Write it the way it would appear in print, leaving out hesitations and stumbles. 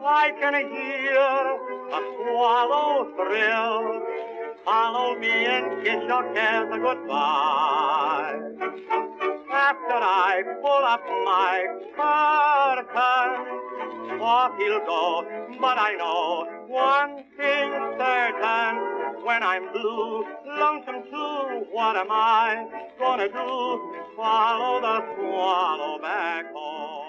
I can hear a swallow thrill. Follow me and kiss your cares goodbye. After I pull up my curtain, off he'll go, but I know one thing certain. When I'm blue, lonesome too, what am I gonna do? Follow the swallow back home.